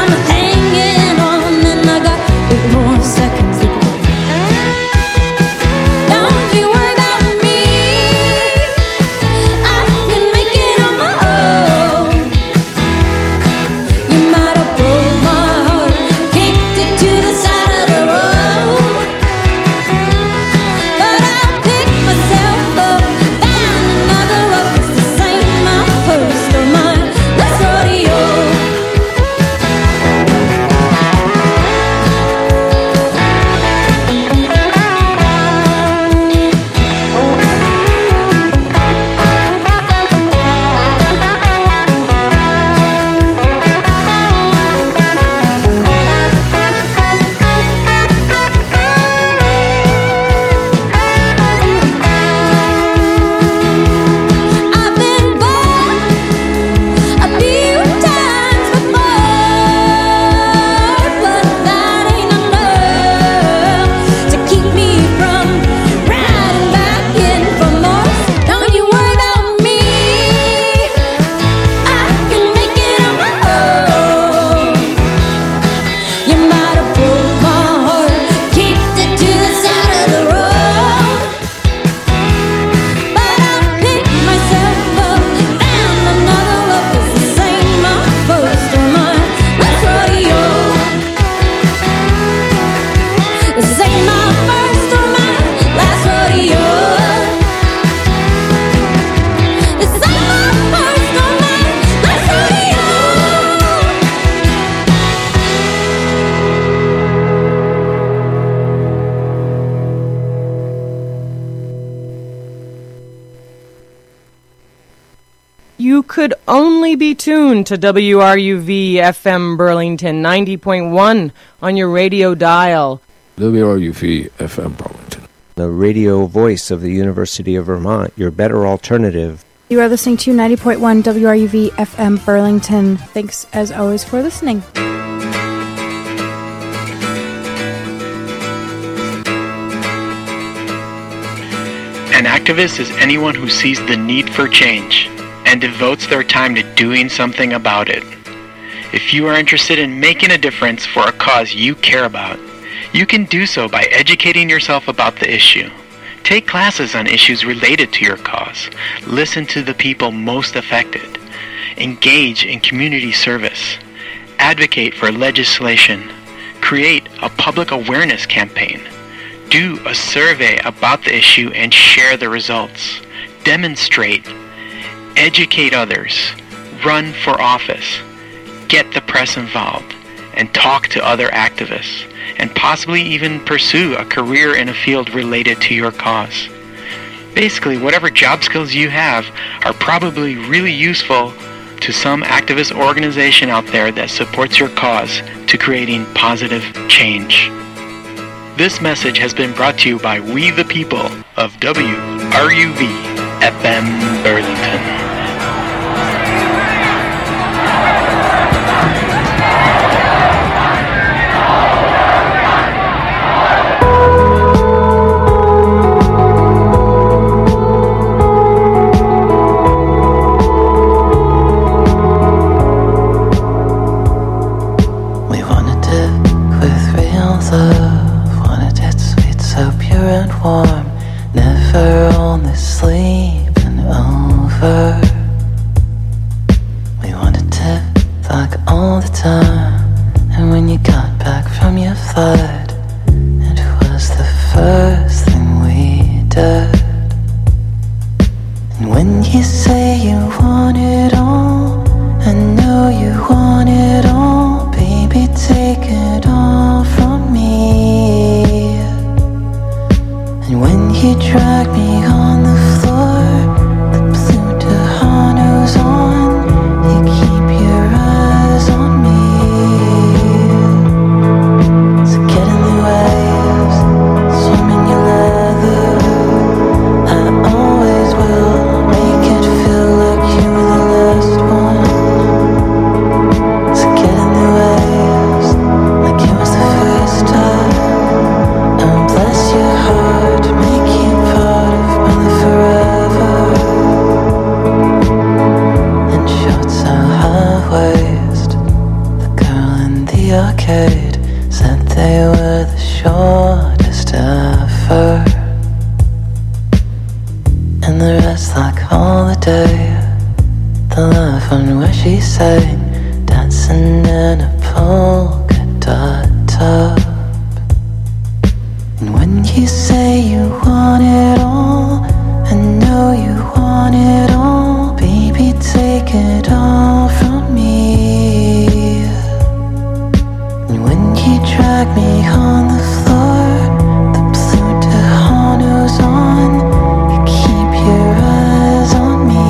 You could only be tuned to WRUV FM Burlington 90.1 on your radio dial. WRUV FM Burlington, the radio voice of the University of Vermont, your better alternative. You are listening to 90.1 WRUV FM Burlington. Thanks, as always, for listening. An activist is anyone who sees the need for change and devotes their time to doing something about it. If you are interested in making a difference for a cause you care about, you can do so by educating yourself about the issue. Take classes on issues related to your cause. Listen to the people most affected. Engage in community service. Advocate for legislation. Create a public awareness campaign. Do a survey about the issue and share the results. Demonstrate. Educate others. Run for office. Get the press involved. And talk to other activists. And possibly even pursue a career in a field related to your cause. Basically, whatever job skills you have are probably really useful to some activist organization out there that supports your cause to creating positive change. This message has been brought to you by We the People of WRUV FM Burlington. Make you part of my the arcade, said they were the shortest ever. And the rest like all the day. The love one where she sang, dancing in a polka dot top. And when you say you want it all, I know you want it all. Baby, take it all from me. And when you drag me on the floor, the blue Tejanos on, you keep your eyes on me.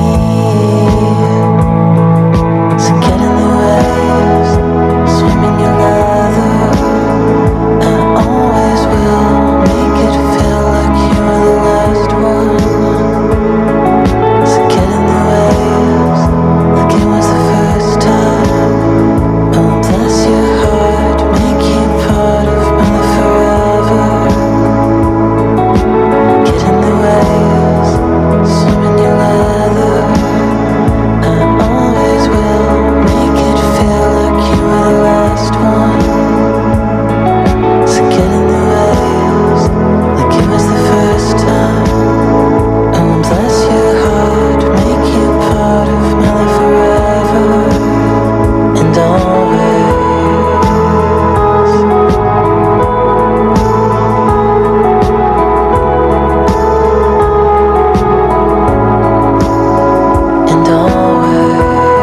So get in the waves, swim in your leather. I always will make it feel like you're the last one. So get in the waves, like it was the first time. Oh, bless your heart, make you part of my life forever. Get in the waves, swim in your leather. I always will make it feel like you were the last one. So get in the waves, like it was the first time. Oh, bless your heart, make you part of my life forever and always. And always.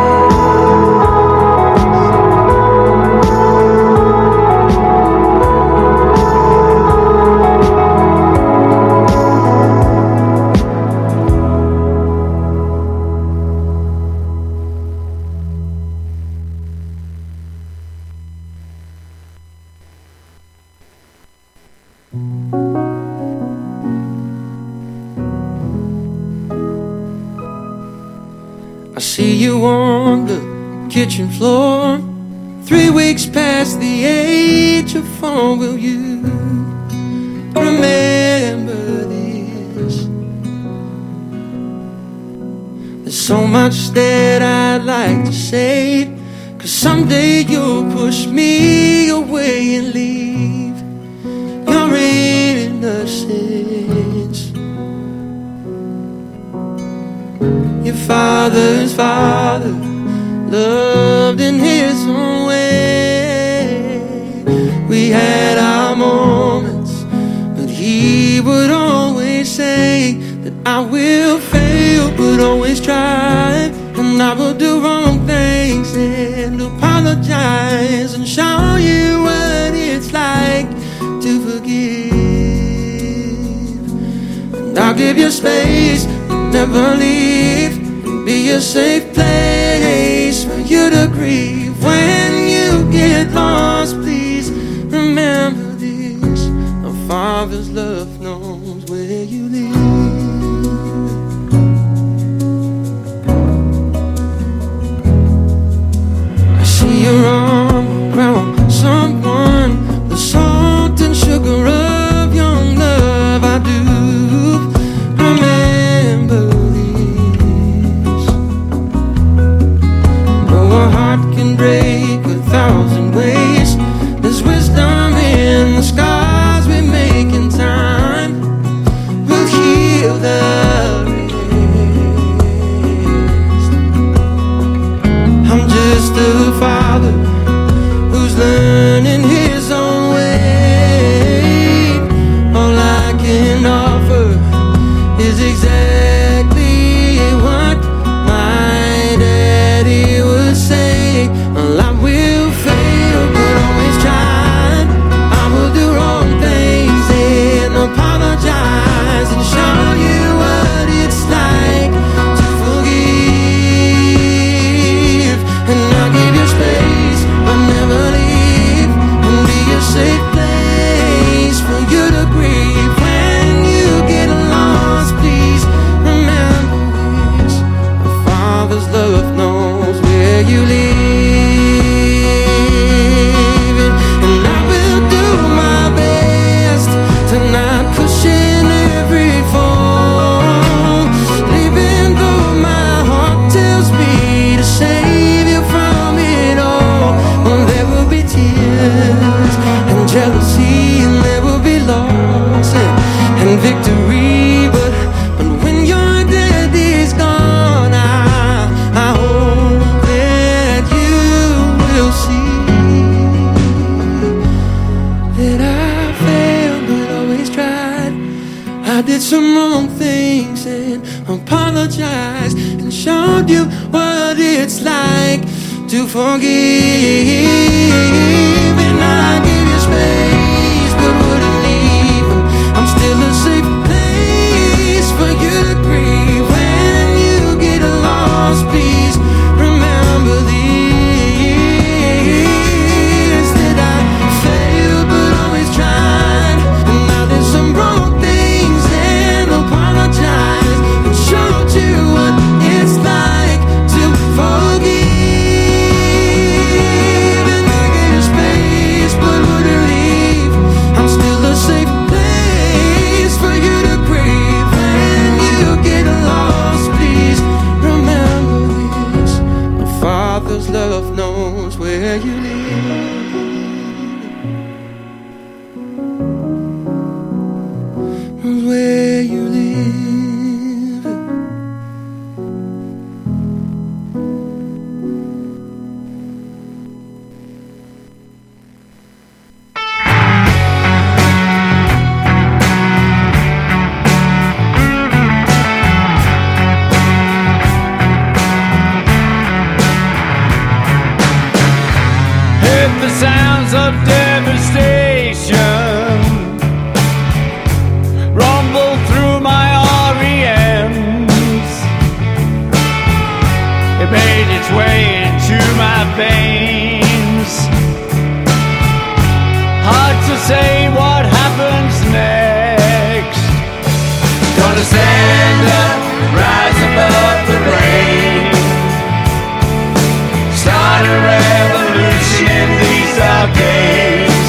I see you on the kitchen floor, 3 weeks past the age of 4. Will you remember this? There's so much that I'd like to say, 'cause someday you'll push me away and leave your innocence. Your father's father loved in his own way. We had our moments, but he would always say that I will fail, but always try. And I will do wrong things and apologize and show you what it's like to forgive. And I'll give you space, never leave, be a safe place for you to grieve. When you get lost, please remember this: a father's love knows where you live. I see your arm around someone, the salt and sugar of young love. I do remember this. Oh, a heart can break some wrong things and apologized and showed you what it's like to forgive. And I gave you space but wouldn't leave. I'm still a safe place for you to grieve. When you get lost, please remember this, that I failed but always tried. And now there's some wrong things and apologize and showed you what it's like to forgive. And I gave you space but wouldn't leave. I'm still a safe place for you to breathe. When you get lost, please remember this, a father's love knows where you live. Knows where you live. Heard the sounds of devastation rumble through my REMs. It made its way into my veins. Hard to say what happens next. Gonna stand up, rise above the rain, start a revolution in these dark days.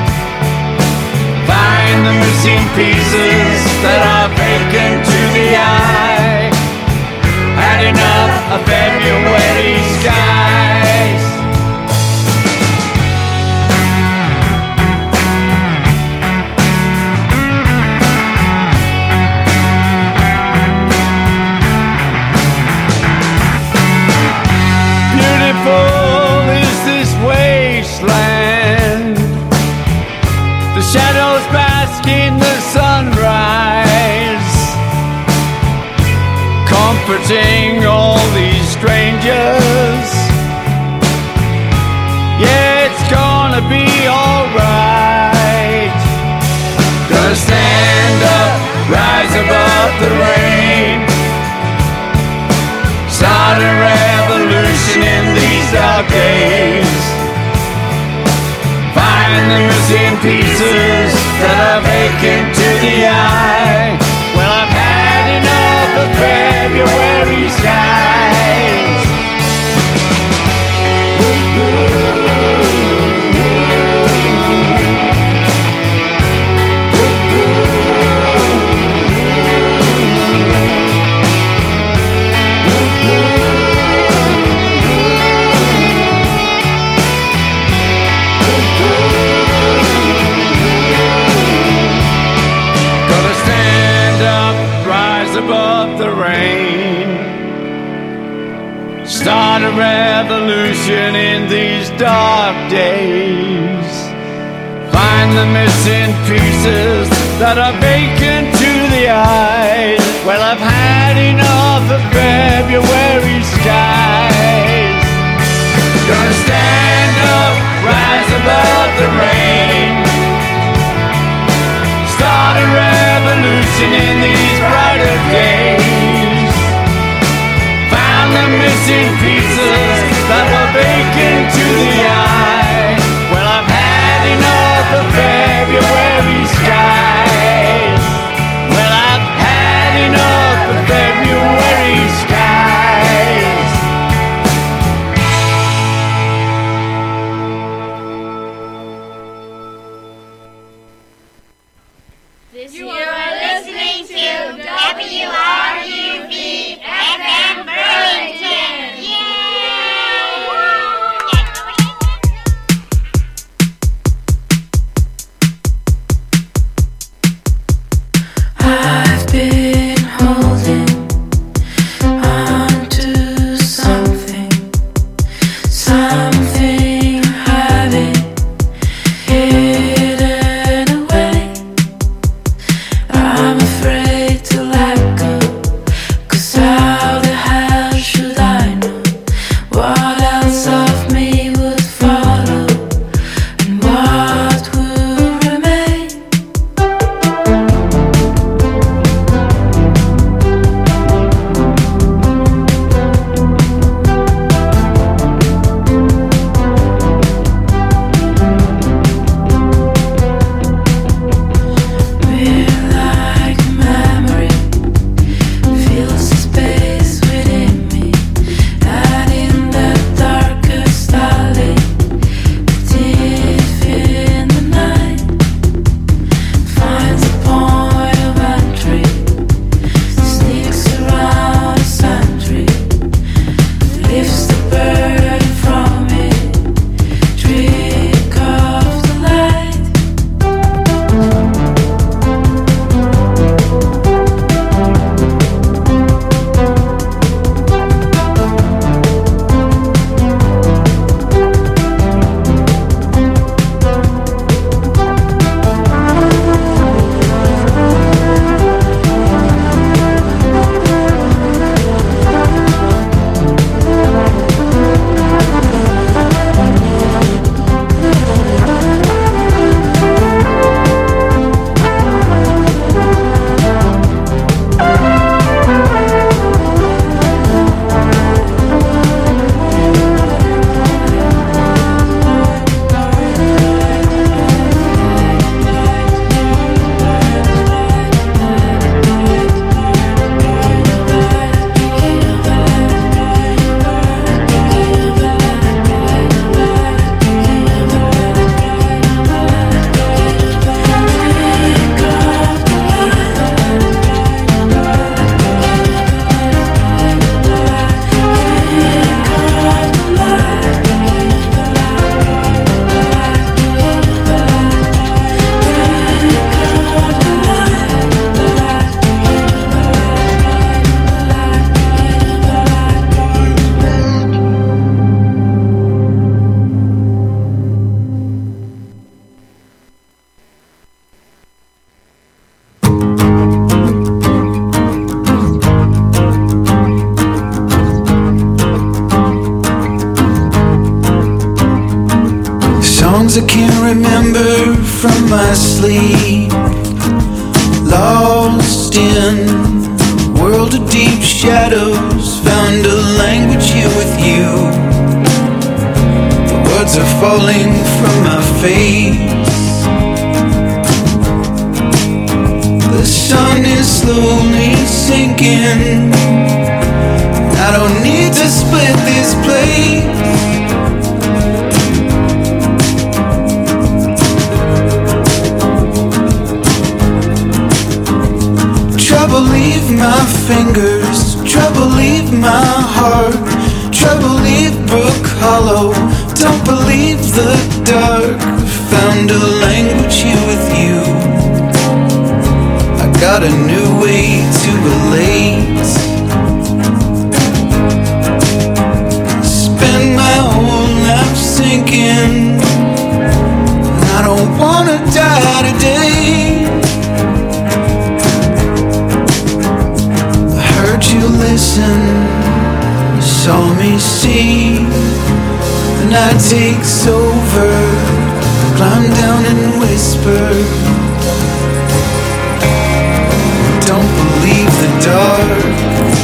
Find the missing pieces that are vacant to the eye. Had enough of February skies. Beautiful is this wasteland. The shadows bask in the sunrise, comforting all these strangers. Yeah, it's gonna be alright. Gonna stand up, rise above the rain, start a revolution in these dark days. Find the missing pieces that are vacant to the eye. Well, I've had enough of February skies. Gonna stand up, rise above the rain, start a revolution in these dark days. Find the missing pieces that are vacant to the eyes. Well, I've had enough of February skies. Gonna stand up, rise above the rain, start a revolution in these brighter days. Found the missing pieces that were vacant to the eye. Well, I've had enough of February skies. Well, I've had enough of February skies. You are listening to WRUV FM Burlington. Yeah! Songs I can't remember from my sleep. Lost in a world of deep shadows. Found a language here with you. The words are falling from my face. The sun is slowly sinking. I don't need to split this place. Trouble leave my fingers, trouble leave my heart, trouble leave Brook Hollow. Don't believe the dark. Found a language here with you. I got a new way to relate. Spend my whole life sinking, and I don't wanna die today. You listen, you saw me see. The night takes over, climb down and whisper. Don't believe the dark.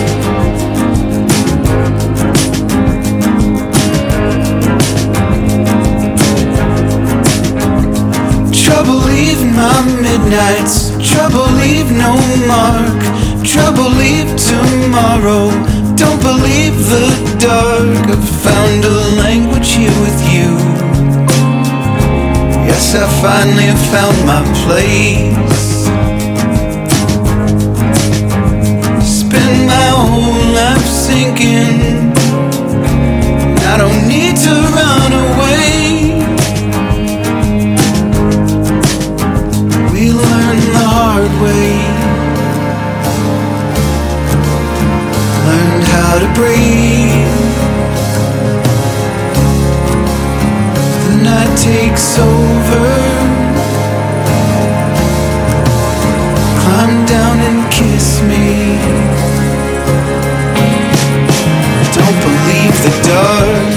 Trouble leave my midnights, trouble leave no mark. Trouble leave tomorrow. Don't believe the dark. I've found a language here with you. Yes, I finally have found my place. Spend my whole life sinking. I don't need to run away. We learn the hard way. Learned how to breathe. The night takes over. Climb down and kiss me. Don't believe the dark.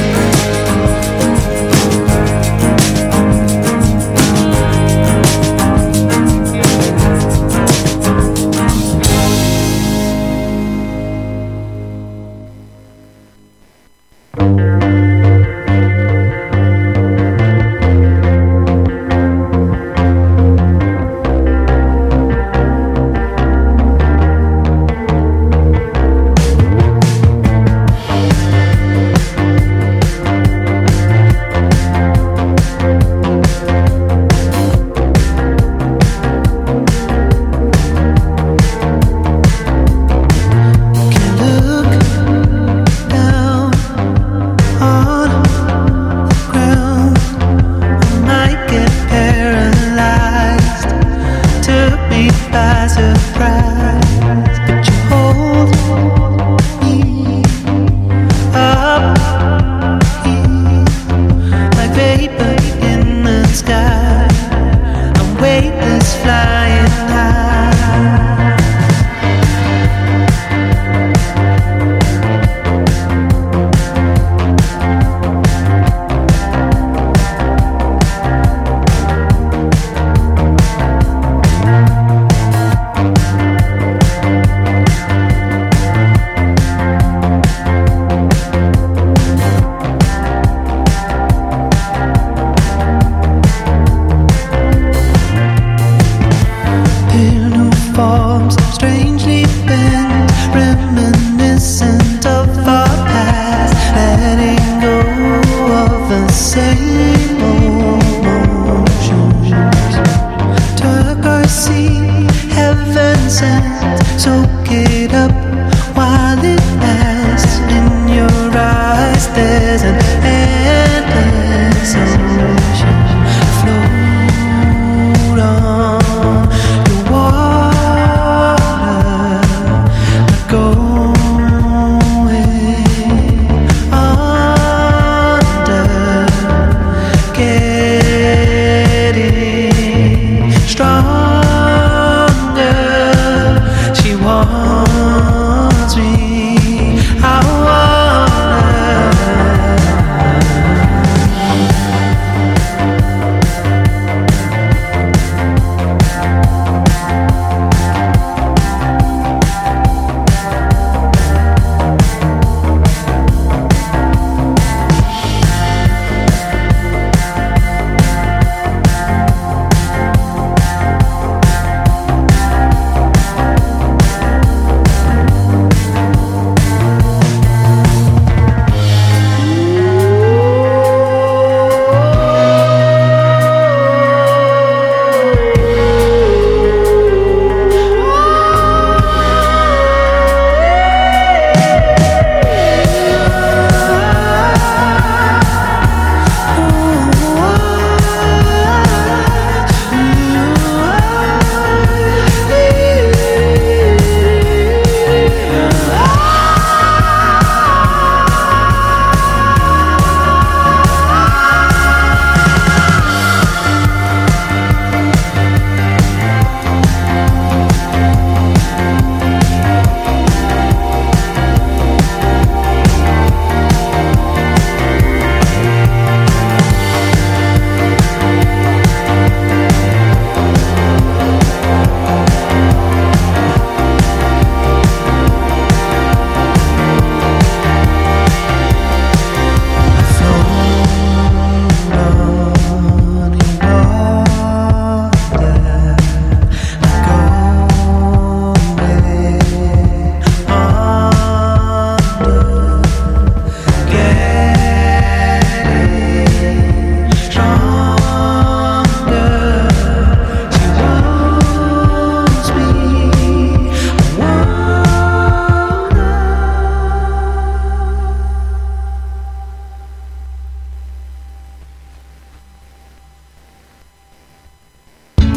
wants me. I wanna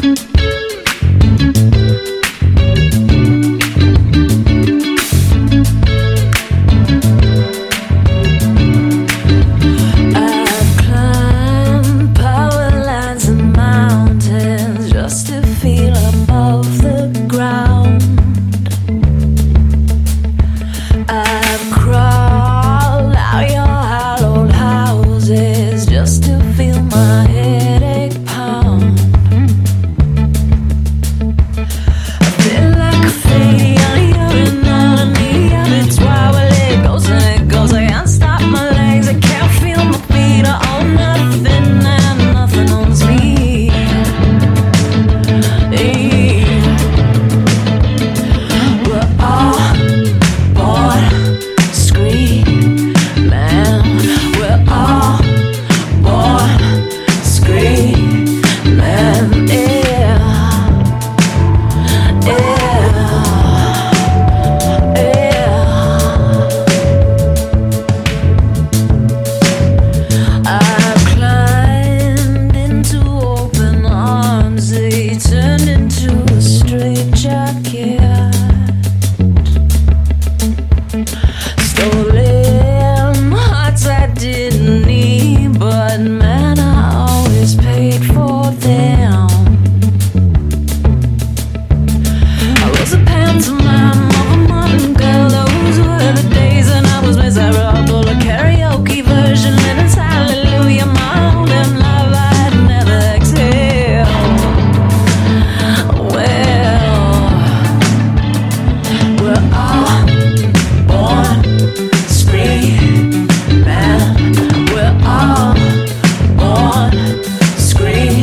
Scream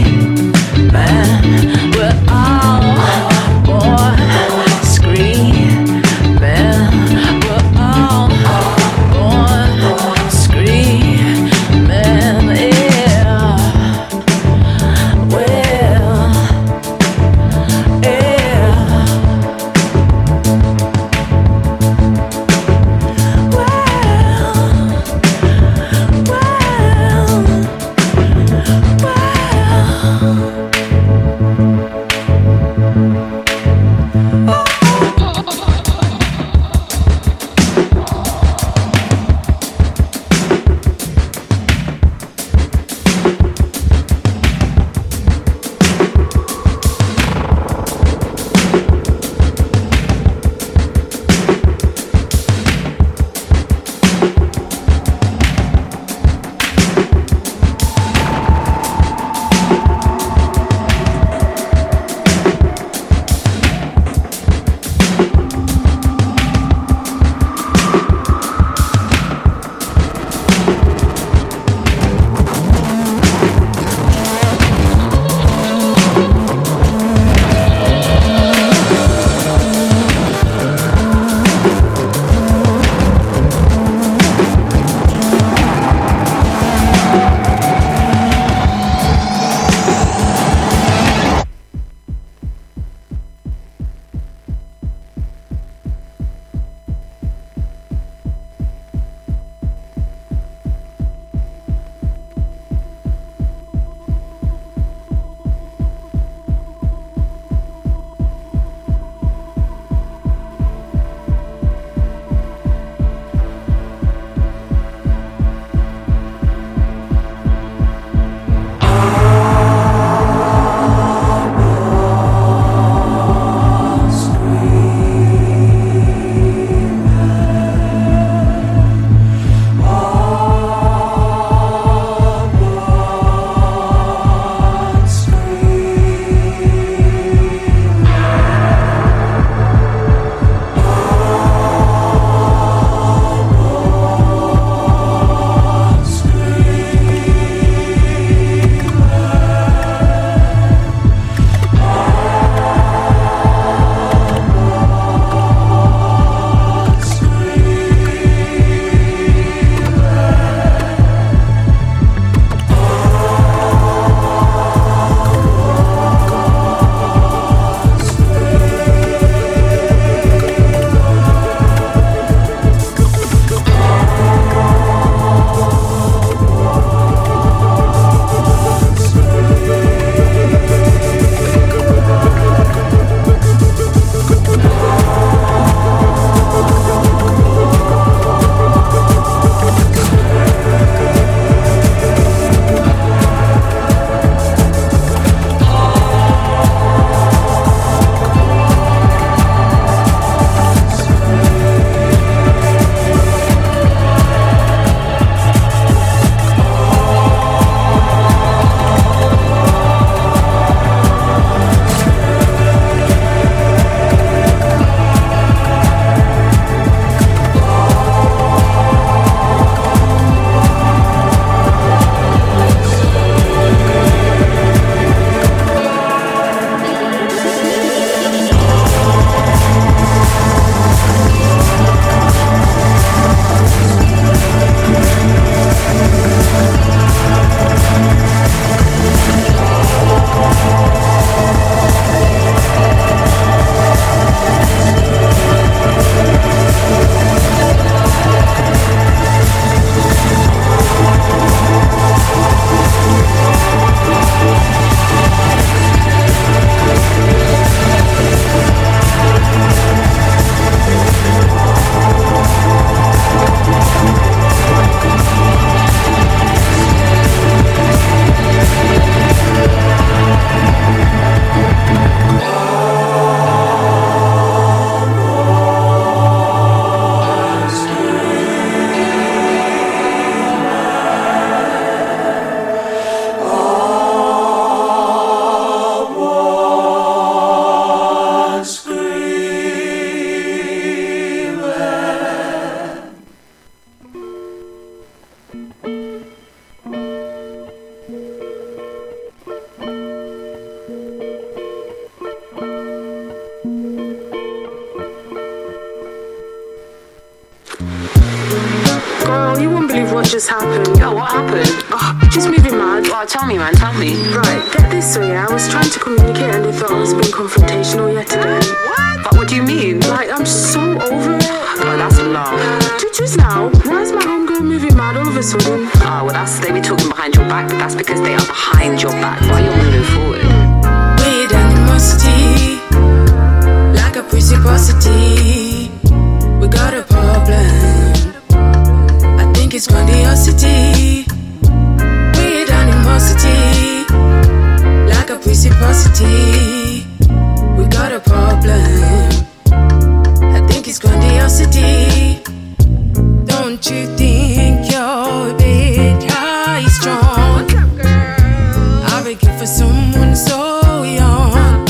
just happened. Yo, what happened? Oh, just moving mad. Oh, tell me, man, tell me. Right, get this way, I was trying to communicate and they thought I was being confrontational yet again. But what do you mean? Like, I'm so over it. Oh, that's a lot. Just now, why is my homegirl moving mad all of a sudden? Oh, well, they be talking behind your back, but that's because they are behind your back while you're moving forward. Weird animosity, like a reciprocity. We got a problem. I think it's grandiosity. Weird animosity, like a reciprocity. We got a problem. I think it's grandiosity. Don't you think you're a bit high strong? I'll be good for someone so young.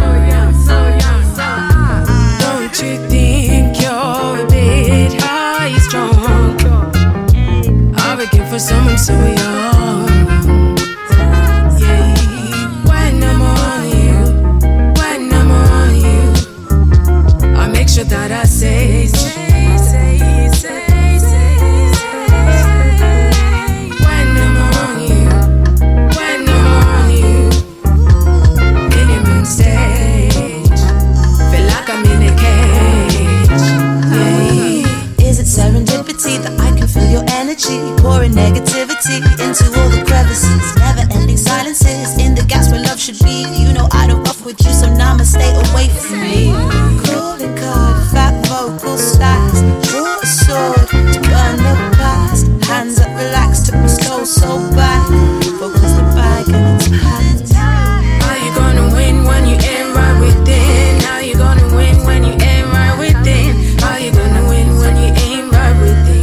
Don't you think you're a bit high strong? I'll be good for someone so young. Yeah. When I'm on you, I make sure that I say. That I can feel your energy, pouring negativity into all the crevices, never-ending silences in the gaps where love should be. You know I don't rough with you, so now I'ma stay away from me. Calling card, fat vocal styles, draw a sword to burn the past. Hands up, relax, took my soul so back. Focus the bag and it's hands. How you gonna win when you ain't right within? How you gonna win when you ain't right within? How you gonna win when you ain't right within?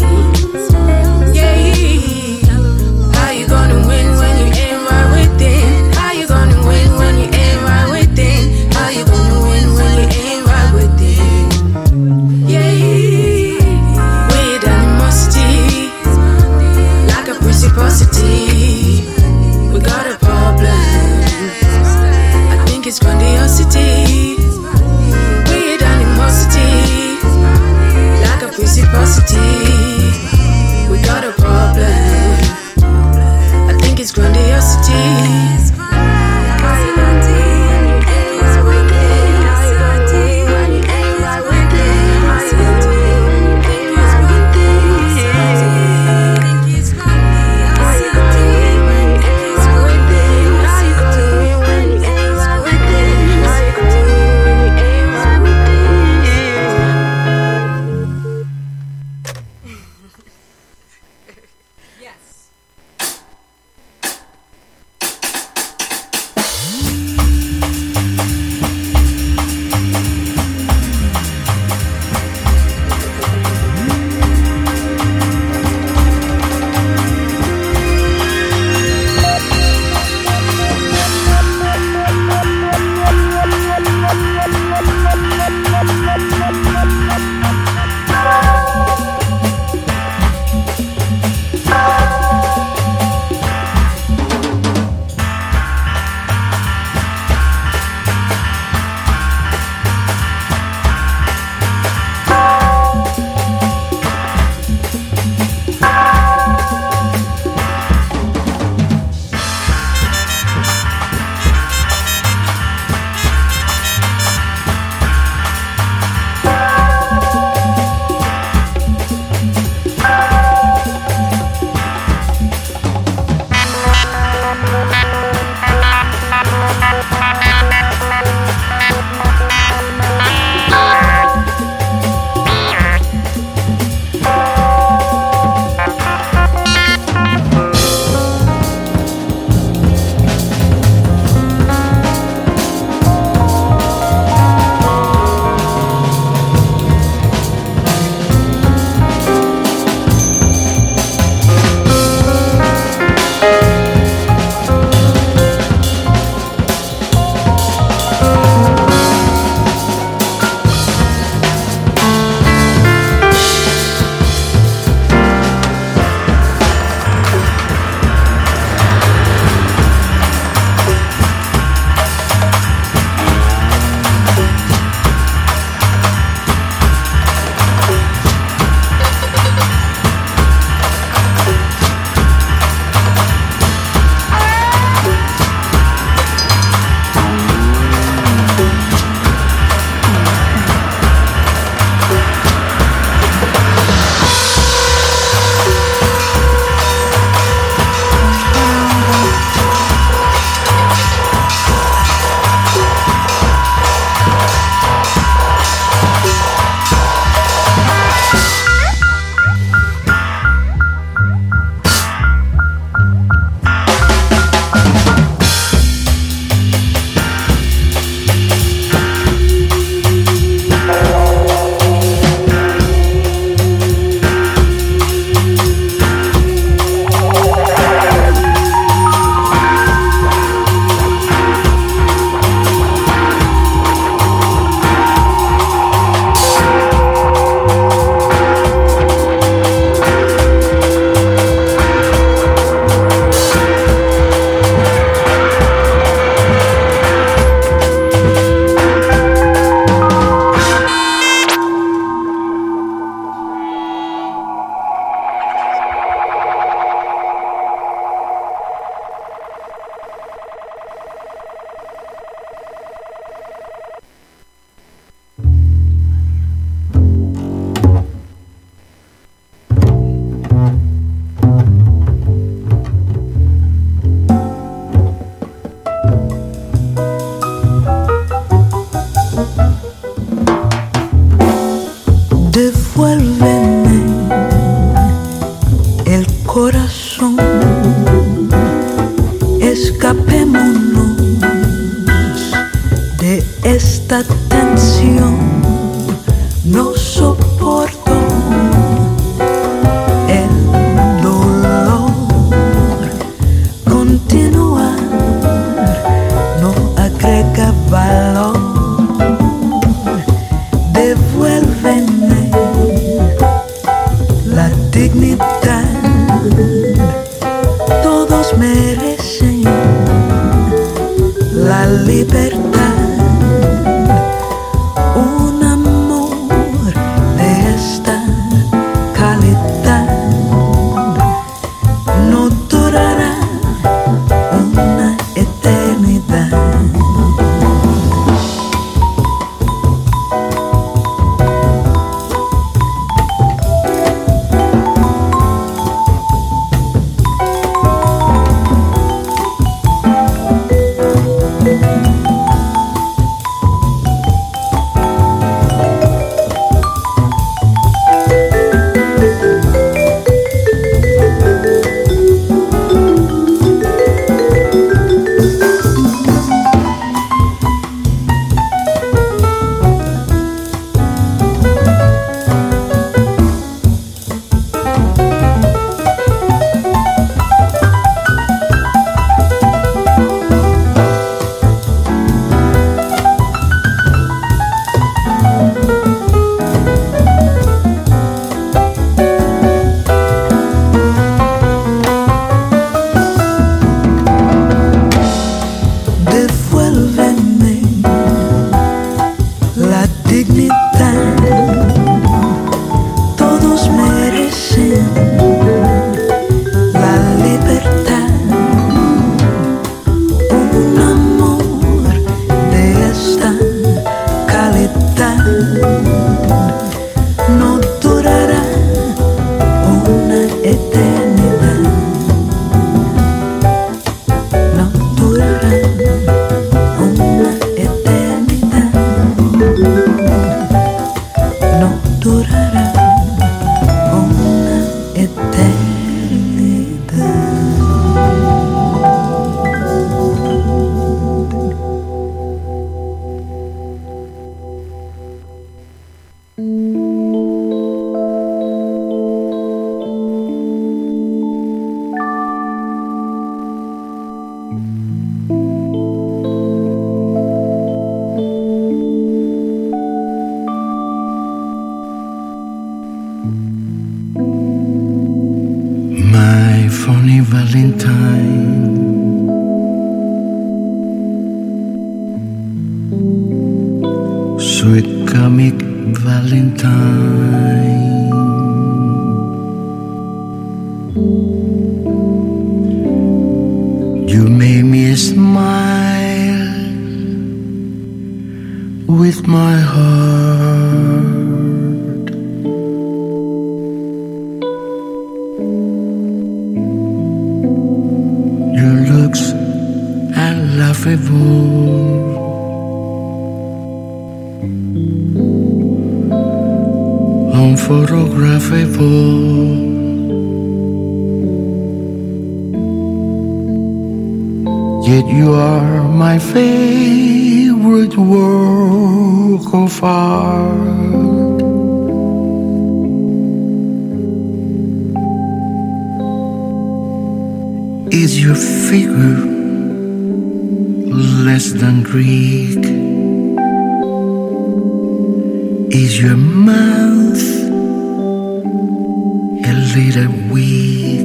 We got a problem. I think it's grandiosity. Weird animosity, like a reciprocity. We got a problem. I think it's grandiosity. esta tensión no soporto el dolor. Continuar no agrega valor. Devuélveme la dignidad. Todos merecen la libertad. Un amor de esta calidad no durará una eternidad. My funny Valentine, sweet comic Valentine, you made me smile with my heart. Your looks are laughable, unphotographable. Yet you are my favorite work of art. Is your figure less than Greek? Is your mouth a little weak?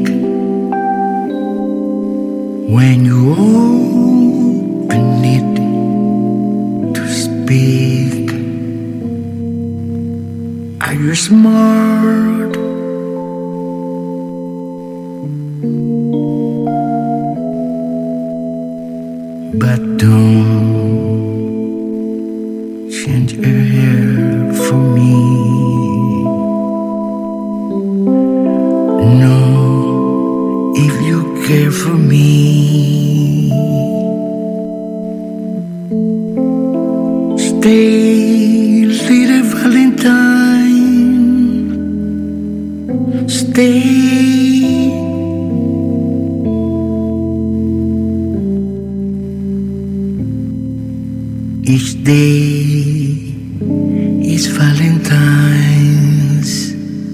When you open it to speak, are you smart? But don't change your hair for me. No, if you care for me. Stay, little Valentine. Stay. Each day is Valentine's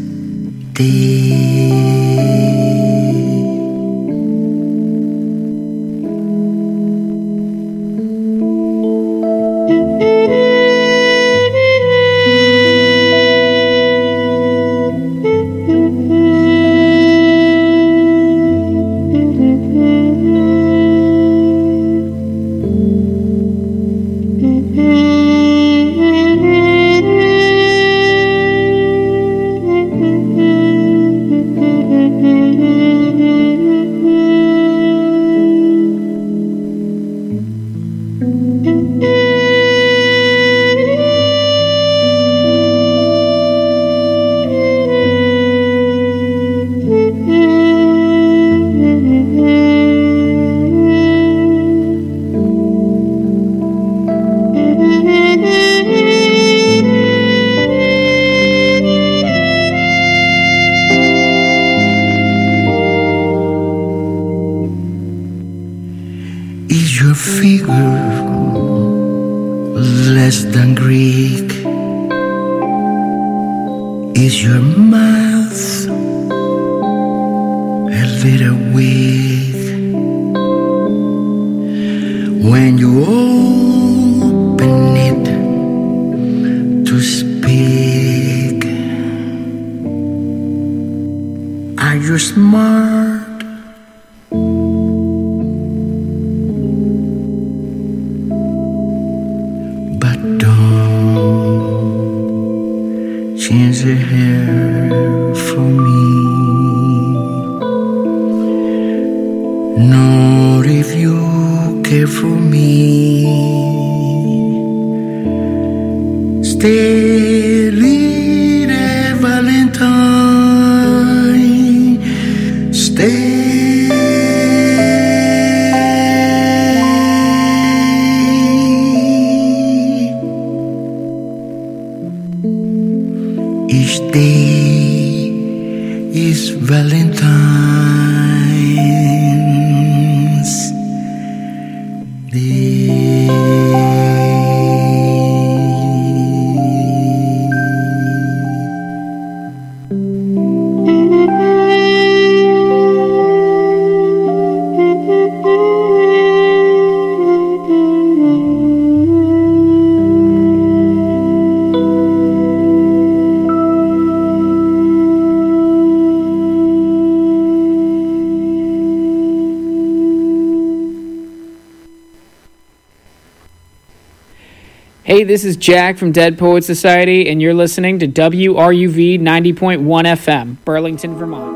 Day. Hey, this is Jack from Dead Poets Society, and you're listening to WRUV 90.1 FM, Burlington, Vermont.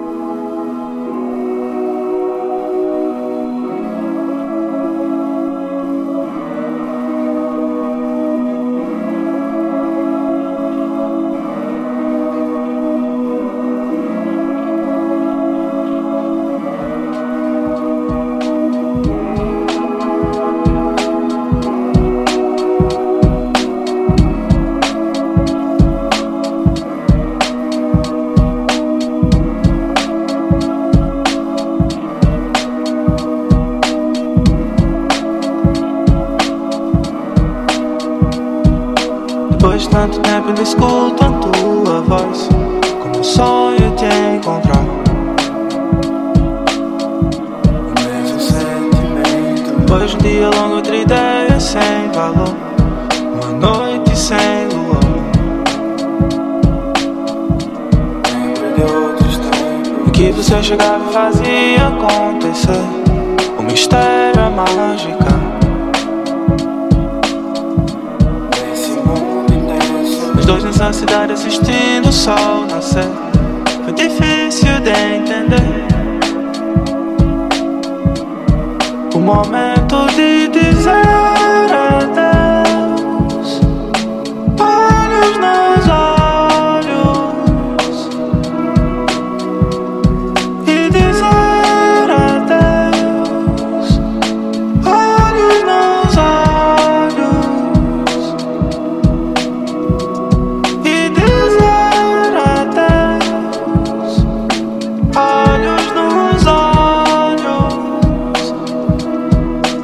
Depois de tanto tempo ainda escuto a tua voz, como um sonho te encontrar. O mesmo sentimento. Depois de um dia longo, outra ideia sem valor, uma noite sem luar. Lembro de outros tempos em que você chegava e fazia acontecer um mistério, a mágica. Dois nessa cidade assistindo o sol nascer. Foi difícil de entender o momento de dizer adeus. Olhos nos olhos e dizer adeus. Olhos nos olhos. Olhos nos olhos.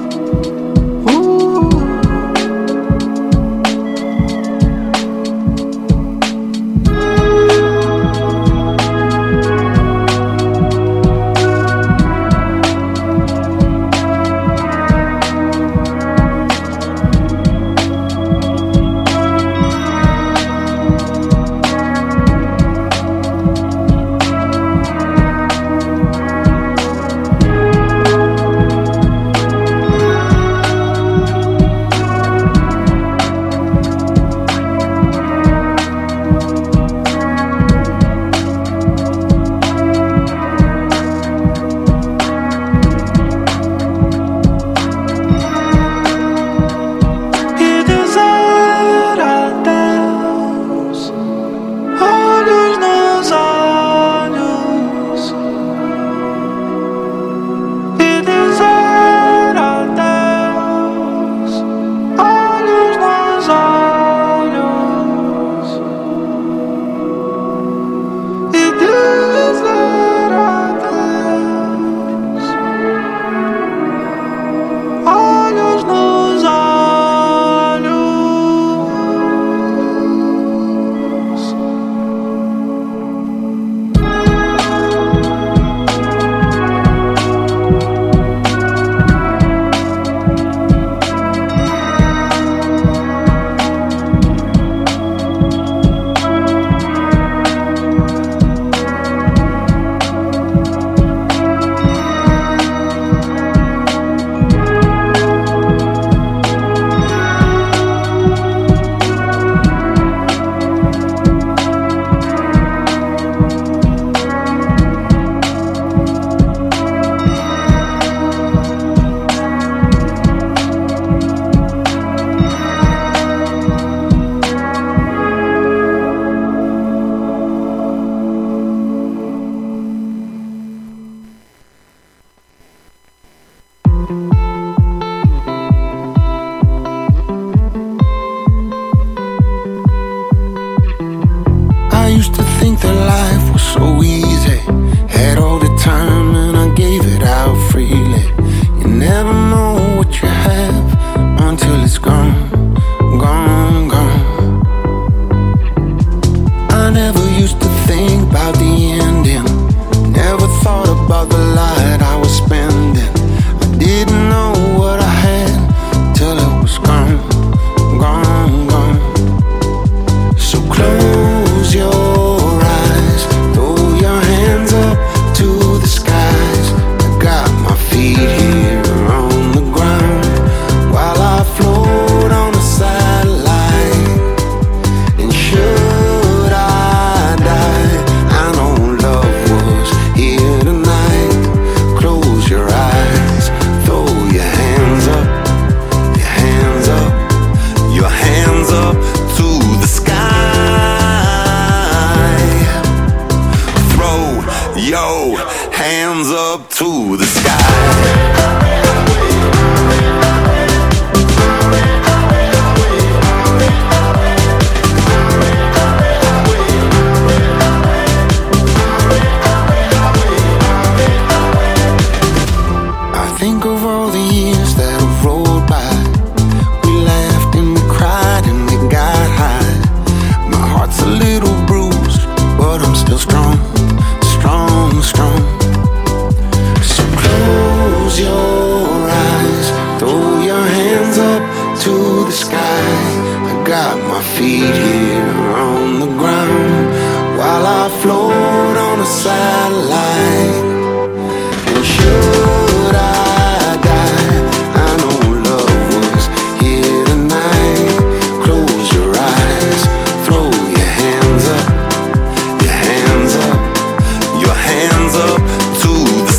to the sky. I got my feet here on the ground while I float on a satellite. And should I die, I know love was here tonight. Close your eyes, throw your hands up, your hands up, your hands up to the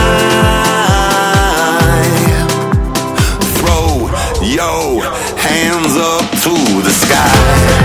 sky. Throw your hands up to the sky.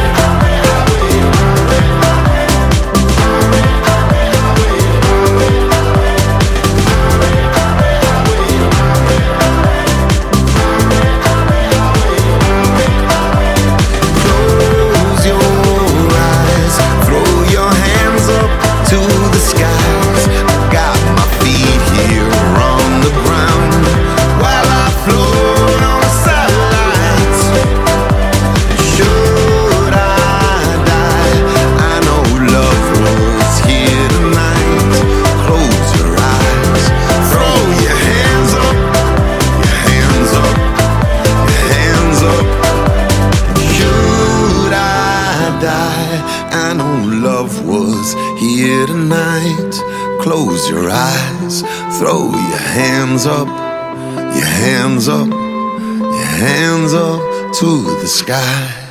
I know love was here tonight. Close your eyes, throw your hands up, your hands up, your hands up to the sky.